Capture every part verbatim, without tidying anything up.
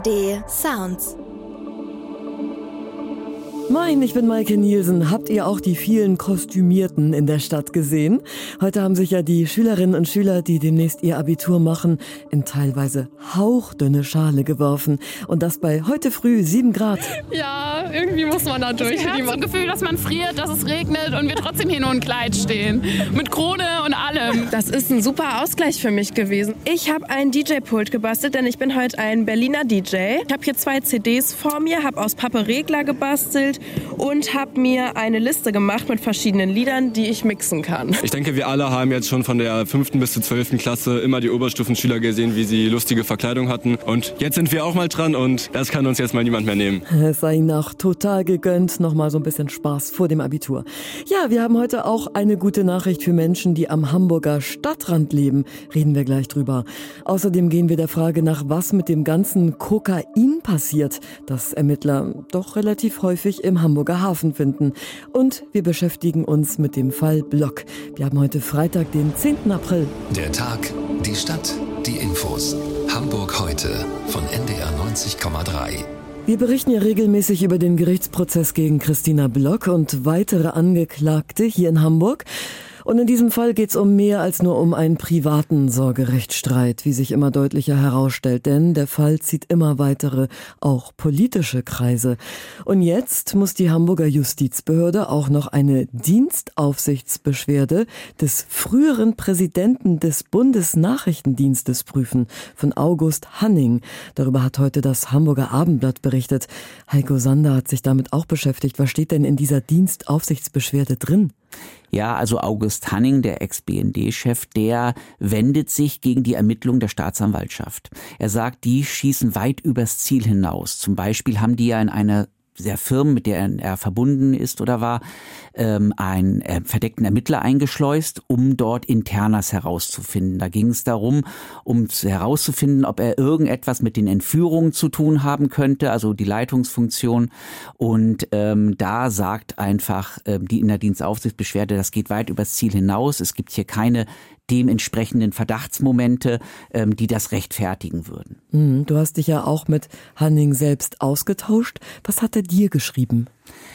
A R D Sounds. Moin, ich bin Maike Nielsen. Habt ihr auch die vielen Kostümierten in der Stadt gesehen? Heute haben sich ja die Schülerinnen und Schüler, die demnächst ihr Abitur machen, in teilweise hauchdünne Schale geworfen. Und das bei heute früh sieben Grad. Ja, irgendwie muss man da durch. Ich habe das Gefühl, dass man friert, dass es regnet und wir trotzdem hier nur in Kleid stehen. Mit Krone und allem. Das ist ein super Ausgleich für mich gewesen. Ich habe ein D J-Pult gebastelt, denn ich bin heute ein Berliner D J. Ich habe hier zwei C Ds vor mir, habe aus Pappe Regler gebastelt und habe mir eine Liste gemacht mit verschiedenen Liedern, die ich mixen kann. Ich denke, wir alle haben jetzt schon von der fünften bis zur zwölften Klasse immer die Oberstufenschüler gesehen, wie sie lustige Verkleidung hatten. Und jetzt sind wir auch mal dran und das kann uns jetzt mal niemand mehr nehmen. Es sei Ihnen auch total gegönnt. Nochmal so ein bisschen Spaß vor dem Abitur. Ja, wir haben heute auch eine gute Nachricht für Menschen, die am Hamburger Stadtrand leben. Reden wir gleich drüber. Außerdem gehen wir der Frage nach, was mit dem ganzen Kokain passiert, das Ermittler doch relativ häufig im Hamburger Hafen finden. Und wir beschäftigen uns mit dem Fall Block. Wir haben heute Freitag, den zehnten April. Der Tag, die Stadt, die Infos. Hamburg heute von N D R neunzig Komma drei. Wir berichten ja regelmäßig über den Gerichtsprozess gegen Christina Block und weitere Angeklagte hier in Hamburg. Und in diesem Fall geht's um mehr als nur um einen privaten Sorgerechtsstreit, wie sich immer deutlicher herausstellt. Denn der Fall zieht immer weitere, auch politische Kreise. Und jetzt muss die Hamburger Justizbehörde auch noch eine Dienstaufsichtsbeschwerde des früheren Präsidenten des Bundesnachrichtendienstes prüfen, von August Hanning. Darüber hat heute das Hamburger Abendblatt berichtet. Heiko Sander hat sich damit auch beschäftigt. Was steht denn in dieser Dienstaufsichtsbeschwerde drin? Ja, also August Hanning, der Ex-B N D-Chef, der wendet sich gegen die Ermittlung der Staatsanwaltschaft. Er sagt, die schießen weit übers Ziel hinaus. Zum Beispiel haben die ja in einer der Firmen, mit der er verbunden ist oder war, ähm, einen äh, verdeckten Ermittler eingeschleust, um dort Internas herauszufinden. Da ging es darum, um herauszufinden, ob er irgendetwas mit den Entführungen zu tun haben könnte, also die Leitungsfunktion. Und ähm, da sagt einfach äh, die Innerdienstaufsichtsbeschwerde, das geht weit übers Ziel hinaus. Es gibt hier keine dementsprechenden Verdachtsmomente, ähm, die das rechtfertigen würden. Mhm, du hast dich ja auch mit Hanning selbst ausgetauscht. Was hat er dir geschrieben?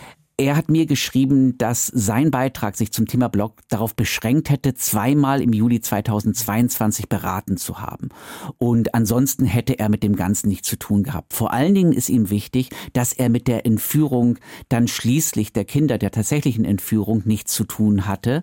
Er hat mir geschrieben, dass sein Beitrag sich zum Thema Block darauf beschränkt hätte, zweimal im Juli zweitausendzweiundzwanzig beraten zu haben. Und ansonsten hätte er mit dem Ganzen nichts zu tun gehabt. Vor allen Dingen ist ihm wichtig, dass er mit der Entführung dann schließlich der Kinder, der tatsächlichen Entführung, nichts zu tun hatte.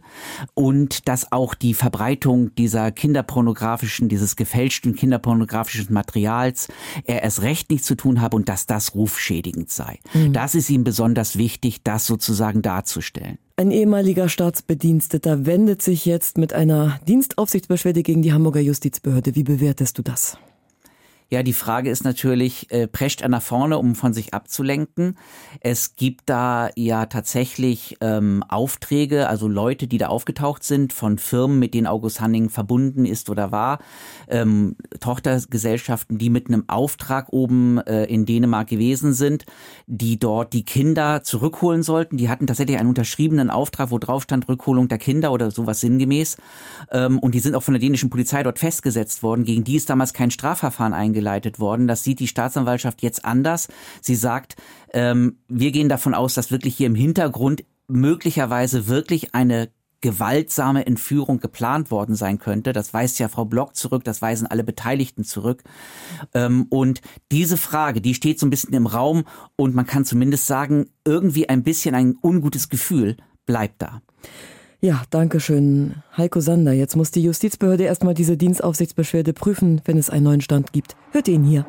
Und dass auch die Verbreitung dieser kinderpornografischen, dieses gefälschten kinderpornografischen Materials er erst recht nichts zu tun habe und dass das rufschädigend sei. Mhm. Das ist ihm besonders wichtig, das sozusagen darzustellen. Ein ehemaliger Staatsbediensteter wendet sich jetzt mit einer Dienstaufsichtsbeschwerde gegen die Hamburger Justizbehörde. Wie bewertest du das? Ja, die Frage ist natürlich, äh, prescht er nach vorne, um von sich abzulenken? Es gibt da ja tatsächlich ähm, Aufträge, also Leute, die da aufgetaucht sind von Firmen, mit denen August Hanning verbunden ist oder war, ähm, Tochtergesellschaften, die mit einem Auftrag oben äh, in Dänemark gewesen sind, die dort die Kinder zurückholen sollten. Die hatten tatsächlich einen unterschriebenen Auftrag, wo drauf stand Rückholung der Kinder oder sowas sinngemäß. Ähm, und die sind auch von der dänischen Polizei dort festgesetzt worden. Gegen die ist damals kein Strafverfahren eingeleitet worden. Das sieht die Staatsanwaltschaft jetzt anders. Sie sagt, ähm, wir gehen davon aus, dass wirklich hier im Hintergrund möglicherweise wirklich eine gewaltsame Entführung geplant worden sein könnte. Das weist ja Frau Block zurück, das weisen alle Beteiligten zurück. Ähm, und diese Frage, die steht so ein bisschen im Raum und man kann zumindest sagen, irgendwie ein bisschen ein ungutes Gefühl bleibt da. Ja, danke schön, Heiko Sander. Jetzt muss die Justizbehörde erstmal diese Dienstaufsichtsbeschwerde prüfen, wenn es einen neuen Stand gibt. Hört ihr ihn hier.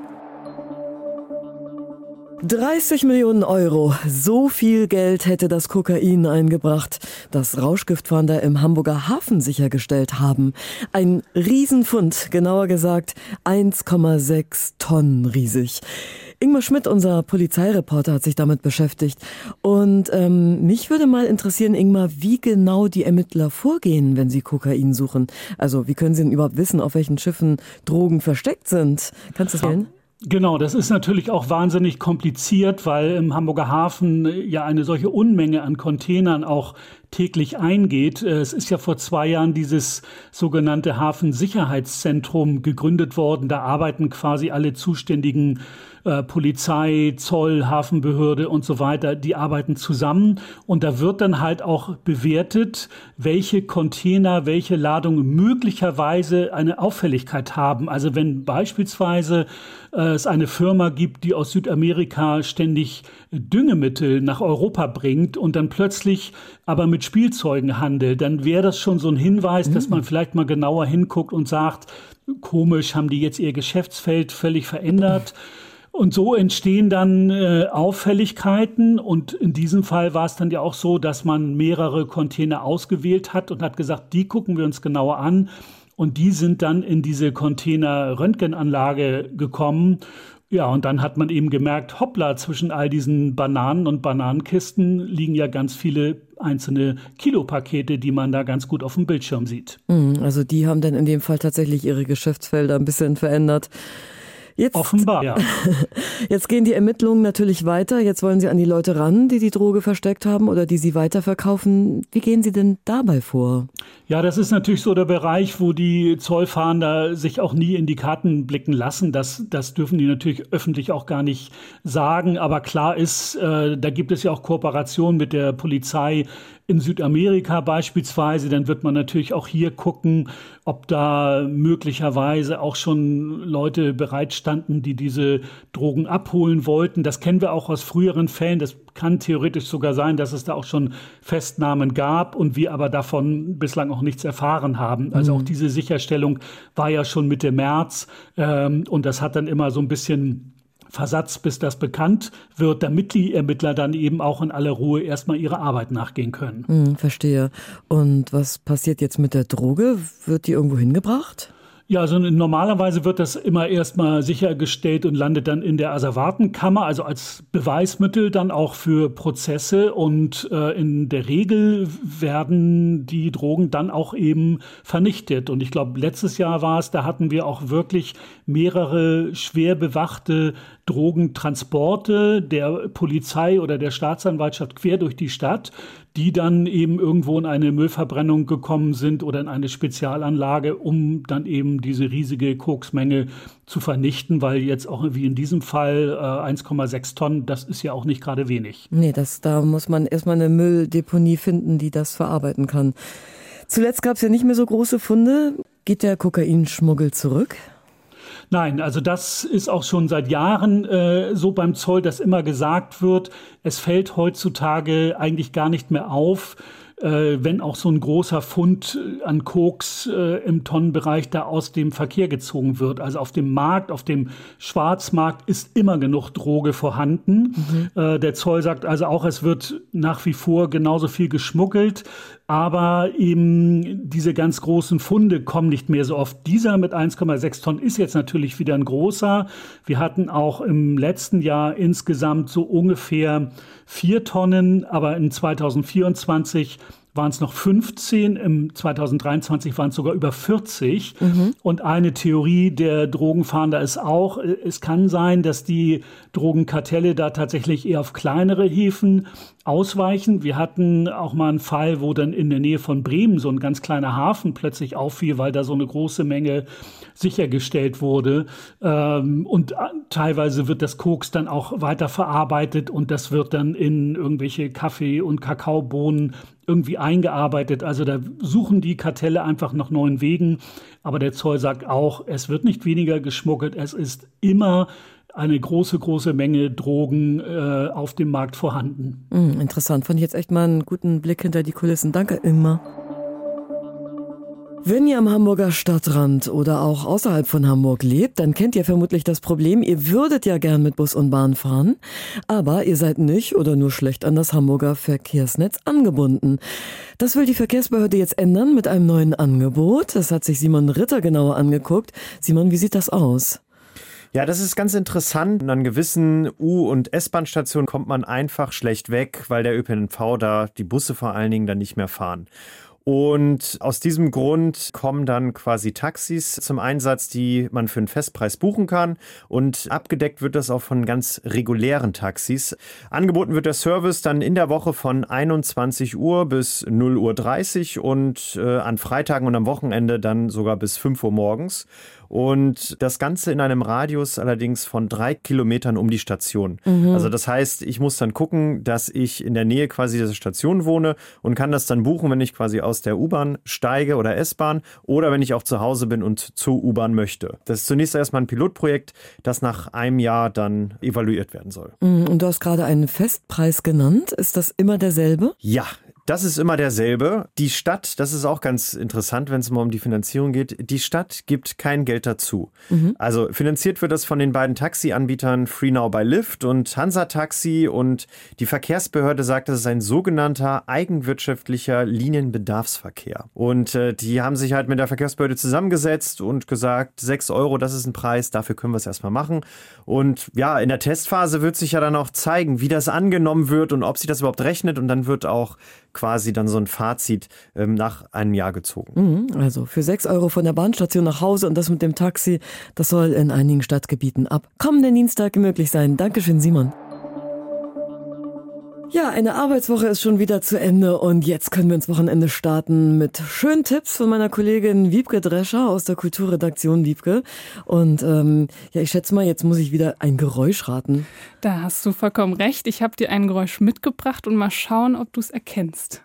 dreißig Millionen Euro, so viel Geld hätte das Kokain eingebracht, das Rauschgiftfahnder im Hamburger Hafen sichergestellt haben. Ein Riesenfund, genauer gesagt eins Komma sechs Tonnen riesig. Ingmar Schmidt, unser Polizeireporter, hat sich damit beschäftigt. Und ähm, mich würde mal interessieren, Ingmar, wie genau die Ermittler vorgehen, wenn sie Kokain suchen. Also wie können sie denn überhaupt wissen, auf welchen Schiffen Drogen versteckt sind? Kannst du das erzählen? Genau, das ist natürlich auch wahnsinnig kompliziert, weil im Hamburger Hafen ja eine solche Unmenge an Containern auch täglich eingeht. Es ist ja vor zwei Jahren dieses sogenannte Hafensicherheitszentrum gegründet worden. Da arbeiten quasi alle zuständigen äh, Polizei, Zoll, Hafenbehörde und so weiter, die arbeiten zusammen. Und da wird dann halt auch bewertet, welche Container, welche Ladungen möglicherweise eine Auffälligkeit haben. Also wenn beispielsweise äh, es eine Firma gibt, die aus Südamerika ständig Düngemittel nach Europa bringt und dann plötzlich aber mit Spielzeugen handelt, dann wäre das schon so ein Hinweis, mhm. dass man vielleicht mal genauer hinguckt und sagt, komisch, haben die jetzt ihr Geschäftsfeld völlig verändert? Und so entstehen dann äh, Auffälligkeiten und in diesem Fall war es dann ja auch so, dass man mehrere Container ausgewählt hat und hat gesagt, die gucken wir uns genauer an und die sind dann in diese Container-Röntgenanlage gekommen. Ja, und dann hat man eben gemerkt, hoppla, zwischen all diesen Bananen und Bananenkisten liegen ja ganz viele einzelne Kilopakete, die man da ganz gut auf dem Bildschirm sieht. Also die haben dann in dem Fall tatsächlich ihre Geschäftsfelder ein bisschen verändert. Jetzt, Offenbar, ja. Jetzt gehen die Ermittlungen natürlich weiter. Jetzt wollen Sie an die Leute ran, die die Droge versteckt haben oder die sie weiterverkaufen. Wie gehen Sie denn dabei vor? Ja, das ist natürlich so der Bereich, wo die Zollfahnder sich auch nie in die Karten blicken lassen. Das, das dürfen die natürlich öffentlich auch gar nicht sagen. Aber klar ist, äh, da gibt es ja auch Kooperationen mit der Polizei in Südamerika beispielsweise. Dann wird man natürlich auch hier gucken, ob da möglicherweise auch schon Leute bereitstanden, die diese Drogen abholen wollten. Das kennen wir auch aus früheren Fällen. Das kann theoretisch sogar sein, dass es da auch schon Festnahmen gab und wir aber davon bislang auch nichts erfahren haben. Also mhm. auch diese Sicherstellung war ja schon Mitte März ähm, und das hat dann immer so ein bisschen Versatz, bis das bekannt wird, damit die Ermittler dann eben auch in aller Ruhe erstmal ihrer Arbeit nachgehen können. Hm, verstehe. Und was passiert jetzt mit der Droge? Wird die irgendwo hingebracht? Ja, also normalerweise wird das immer erstmal sichergestellt und landet dann in der Asservatenkammer, also als Beweismittel dann auch für Prozesse. Und äh, in der Regel werden die Drogen dann auch eben vernichtet. Und ich glaube, letztes Jahr war es, da hatten wir auch wirklich mehrere schwer bewachte Drogentransporte der Polizei oder der Staatsanwaltschaft quer durch die Stadt, die dann eben irgendwo in eine Müllverbrennung gekommen sind oder in eine Spezialanlage, um dann eben diese riesige Koksmenge zu vernichten, weil jetzt auch wie in diesem Fall äh, eins Komma sechs Tonnen, das ist ja auch nicht gerade wenig. Nee, das, da muss man erstmal eine Mülldeponie finden, die das verarbeiten kann. Zuletzt gab es ja nicht mehr so große Funde. Geht der Kokainschmuggel zurück? Nein, also das ist auch schon seit Jahren äh, so beim Zoll, dass immer gesagt wird, es fällt heutzutage eigentlich gar nicht mehr auf, äh, wenn auch so ein großer Fund an Koks äh, im Tonnenbereich da aus dem Verkehr gezogen wird. Also auf dem Markt, auf dem Schwarzmarkt ist immer genug Droge vorhanden. Mhm. Äh, der Zoll sagt also auch, es wird nach wie vor genauso viel geschmuggelt. Aber eben diese ganz großen Funde kommen nicht mehr so oft. Dieser mit eins Komma sechs Tonnen ist jetzt natürlich wieder ein großer. Wir hatten auch im letzten Jahr insgesamt so ungefähr vier Tonnen, aber in zweitausendvierundzwanzig waren es noch fünfzehn, im zweitausenddreiundzwanzig waren es sogar über vierzig. Mhm. Und eine Theorie der Drogenfahnder ist auch, es kann sein, dass die Drogenkartelle da tatsächlich eher auf kleinere Häfen ausweichen. Wir hatten auch mal einen Fall, wo dann in der Nähe von Bremen so ein ganz kleiner Hafen plötzlich auffiel, weil da so eine große Menge sichergestellt wurde. Und teilweise wird das Koks dann auch weiterverarbeitet und das wird dann in irgendwelche Kaffee- und Kakaobohnen irgendwie eingearbeitet. Also da suchen die Kartelle einfach nach neuen Wegen. Aber der Zoll sagt auch, es wird nicht weniger geschmuggelt. Es ist immer eine große, große Menge Drogen äh, auf dem Markt vorhanden. Mm, interessant. Fand ich jetzt echt mal einen guten Blick hinter die Kulissen. Danke, Ingmar. Wenn ihr am Hamburger Stadtrand oder auch außerhalb von Hamburg lebt, dann kennt ihr vermutlich das Problem, ihr würdet ja gern mit Bus und Bahn fahren, aber ihr seid nicht oder nur schlecht an das Hamburger Verkehrsnetz angebunden. Das will die Verkehrsbehörde jetzt ändern mit einem neuen Angebot. Das hat sich Simon Ritter genauer angeguckt. Simon, wie sieht das aus? Ja, das ist ganz interessant. An gewissen U- und S-Bahn-Stationen kommt man einfach schlecht weg, weil der Ö P N V da, die Busse vor allen Dingen, dann nicht mehr fahren. Und aus diesem Grund kommen dann quasi Taxis zum Einsatz, die man für einen Festpreis buchen kann. Und abgedeckt wird das auch von ganz regulären Taxis. Angeboten wird der Service dann in der Woche von einundzwanzig Uhr bis null Uhr dreißig und äh, an Freitagen und am Wochenende dann sogar bis fünf Uhr morgens. Und das Ganze in einem Radius allerdings von drei Kilometern um die Station. Mhm. Also das heißt, ich muss dann gucken, dass ich in der Nähe quasi dieser Station wohne und kann das dann buchen, wenn ich quasi aus der U-Bahn steige oder S-Bahn oder wenn ich auch zu Hause bin und zur U-Bahn möchte. Das ist zunächst erstmal ein Pilotprojekt, das nach einem Jahr dann evaluiert werden soll. Und du hast gerade einen Festpreis genannt. Ist das immer derselbe? Ja. Das ist immer derselbe. Die Stadt, das ist auch ganz interessant, wenn es mal um die Finanzierung geht, die Stadt gibt kein Geld dazu. Mhm. Also finanziert wird das von den beiden Taxianbietern FreeNow by Lyft und Hansa Taxi und die Verkehrsbehörde sagt, das ist ein sogenannter eigenwirtschaftlicher Linienbedarfsverkehr. Und äh, die haben sich halt mit der Verkehrsbehörde zusammengesetzt und gesagt, sechs Euro, das ist ein Preis, dafür können wir es erstmal machen. Und ja, in der Testphase wird sich ja dann auch zeigen, wie das angenommen wird und ob sich das überhaupt rechnet und dann wird auch quasi dann so ein Fazit ähm, nach einem Jahr gezogen. Also für sechs Euro von der Bahnstation nach Hause und das mit dem Taxi, das soll in einigen Stadtgebieten ab kommenden Dienstag möglich sein. Dankeschön, Simon. Ja, eine Arbeitswoche ist schon wieder zu Ende und jetzt können wir ins Wochenende starten mit schönen Tipps von meiner Kollegin Wiebke Drescher aus der Kulturredaktion Wiebke. Und ähm, ja, ich schätze mal, jetzt muss ich wieder ein Geräusch raten. Da hast du vollkommen recht. Ich habe dir ein Geräusch mitgebracht und mal schauen, ob du es erkennst.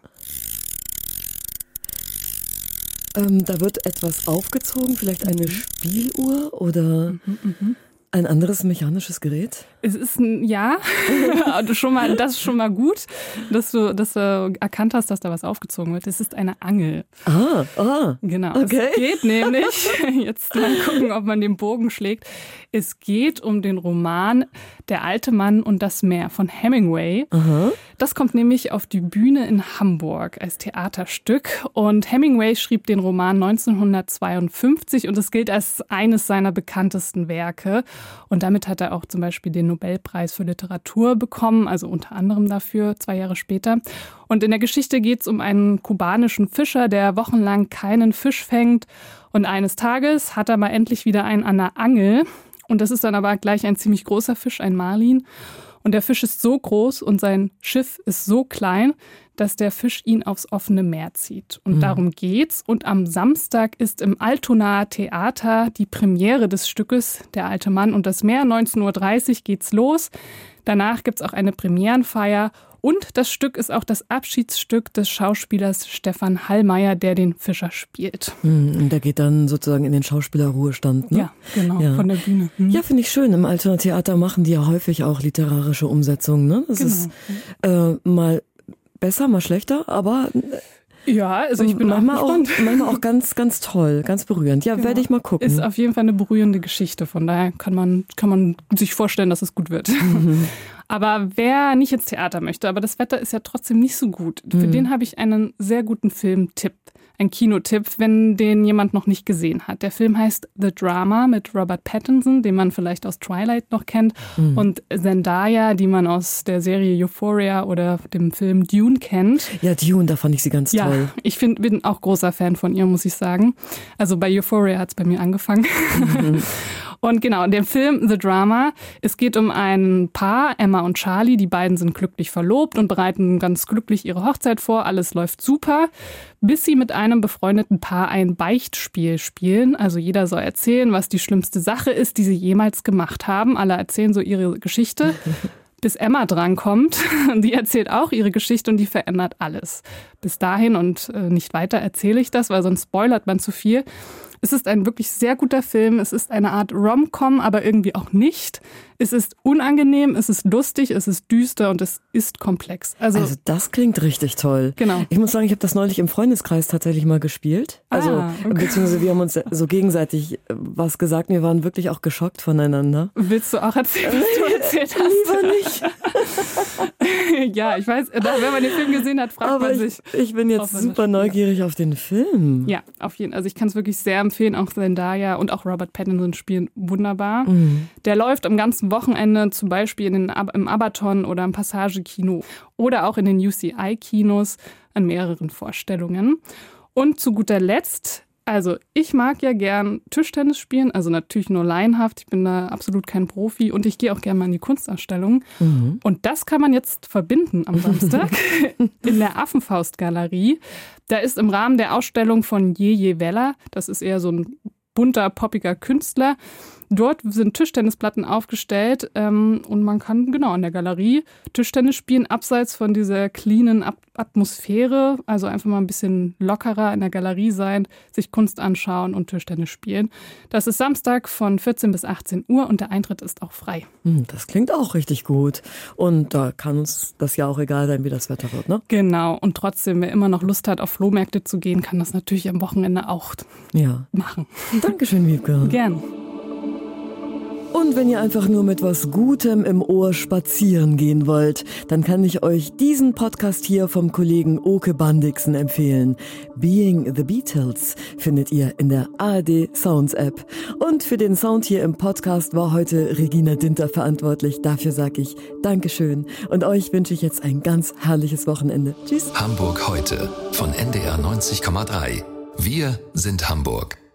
Ähm, da wird etwas aufgezogen, vielleicht eine mhm. Spieluhr oder... Mhm, mh. Ein anderes mechanisches Gerät? Es ist ein, ja, schon mal, das ist schon mal gut, dass du, dass du erkannt hast, dass da was aufgezogen wird. Es ist eine Angel. Ah, ah. Genau. Okay. Es geht nämlich, jetzt mal gucken, ob man den Bogen schlägt. Es geht um den Roman Der alte Mann und das Meer von Hemingway. Aha. Das kommt nämlich auf die Bühne in Hamburg als Theaterstück. Und Hemingway schrieb den Roman neunzehnhundertzweiundfünfzig und es gilt als eines seiner bekanntesten Werke. Und damit hat er auch zum Beispiel den Nobelpreis für Literatur bekommen, also unter anderem dafür, zwei Jahre später. Und in der Geschichte geht es um einen kubanischen Fischer, der wochenlang keinen Fisch fängt. Und eines Tages hat er mal endlich wieder einen an der Angel. Und das ist dann aber gleich ein ziemlich großer Fisch, ein Marlin. Und der Fisch ist so groß und sein Schiff ist so klein, dass der Fisch ihn aufs offene Meer zieht. Und mhm. darum geht's. Und am Samstag ist im Altonaer Theater die Premiere des Stückes Der alte Mann und das Meer. neunzehn Uhr dreißig geht's los. Danach gibt's auch eine Premierenfeier. Und das Stück ist auch das Abschiedsstück des Schauspielers Stefan Hallmayr, der den Fischer spielt. Und der geht dann sozusagen in den Schauspielerruhestand, ne? Ja, genau, ja. Von der Bühne. Mhm. Ja, finde ich schön. Im Altonaer Theater machen die ja häufig auch literarische Umsetzungen, ne? Das genau. ist äh, mal besser, mal schlechter, aber... Ja, also ich bin manchmal auch gespannt. Auch, manchmal auch ganz, ganz toll, ganz berührend. Ja, genau. Werde ich mal gucken. Ist auf jeden Fall eine berührende Geschichte, von daher kann man, kann man sich vorstellen, dass es gut wird. Mhm. Aber wer nicht ins Theater möchte, aber das Wetter ist ja trotzdem nicht so gut, für mhm. den habe ich einen sehr guten Filmtipp. Ein Kinotipp, wenn den jemand noch nicht gesehen hat. Der Film heißt The Drama mit Robert Pattinson, den man vielleicht aus Twilight noch kennt, mhm. und Zendaya, die man aus der Serie Euphoria oder dem Film Dune kennt. Ja, Dune, da fand ich sie ganz ja, toll. Ich find, bin auch großer Fan von ihr, muss ich sagen. Also bei Euphoria hat es bei mir angefangen. Mhm. Und genau, in dem Film The Drama, es geht um ein Paar, Emma und Charlie, die beiden sind glücklich verlobt und bereiten ganz glücklich ihre Hochzeit vor, alles läuft super, bis sie mit einem befreundeten Paar ein Beichtspiel spielen. Also jeder soll erzählen, was die schlimmste Sache ist, die sie jemals gemacht haben. Alle erzählen so ihre Geschichte, bis Emma drankommt. Die erzählt auch ihre Geschichte und die verändert alles. Bis dahin und nicht weiter erzähle ich das, weil sonst spoilert man zu viel. Es ist ein wirklich sehr guter Film. Es ist eine Art Rom-Com, aber irgendwie auch nicht. Es ist unangenehm, es ist lustig, es ist düster und es ist komplex. Also, also das klingt richtig toll. Genau. Ich muss sagen, ich habe das neulich im Freundeskreis tatsächlich mal gespielt. Also ah, okay. beziehungsweise wir haben uns so gegenseitig was gesagt. Wir waren wirklich auch geschockt voneinander. Willst du auch erzählen, was du erzählt hast. Lieber nicht. Ja, ich weiß, wenn man den Film gesehen hat, fragt Aber man ich, sich. ich bin jetzt super neugierig auf den Film. Ja, auf jeden Fall. Also ich kann es wirklich sehr empfehlen. Auch Zendaya und auch Robert Pattinson spielen wunderbar. Mhm. Der läuft am ganzen Wochenende zum Beispiel in den, im Abaton oder im Passage-Kino oder auch in den U C I-Kinos an mehreren Vorstellungen. Und zu guter Letzt, also ich mag ja gern Tischtennis spielen, also natürlich nur laienhaft, ich bin da absolut kein Profi und ich gehe auch gerne mal in die Kunstausstellung. Mhm. Und das kann man jetzt verbinden am Samstag in der Affenfaust-Galerie. Da ist im Rahmen der Ausstellung von Jeje Weller, das ist eher so ein bunter, poppiger Künstler. Dort sind Tischtennisplatten aufgestellt ähm, und man kann genau in der Galerie Tischtennis spielen, abseits von dieser cleanen At- Atmosphäre, also einfach mal ein bisschen lockerer in der Galerie sein, sich Kunst anschauen und Tischtennis spielen. Das ist Samstag von vierzehn bis achtzehn Uhr und der Eintritt ist auch frei. Das klingt auch richtig gut. Und da kann uns das ja auch egal sein, wie das Wetter wird, ne? Genau. Und trotzdem, wer immer noch Lust hat, auf Flohmärkte zu gehen, kann das natürlich am Wochenende auch ja. machen. Dankeschön, Wiebke. Gern. Und wenn ihr einfach nur mit was Gutem im Ohr spazieren gehen wollt, dann kann ich euch diesen Podcast hier vom Kollegen Oke Bandixen empfehlen. Being the Beatles findet ihr in der A R D Sounds App. Und für den Sound hier im Podcast war heute Regina Dinter verantwortlich. Dafür sage ich Dankeschön. Und euch wünsche ich jetzt ein ganz herrliches Wochenende. Tschüss. Hamburg heute von N D R neunzig Komma drei. Wir sind Hamburg.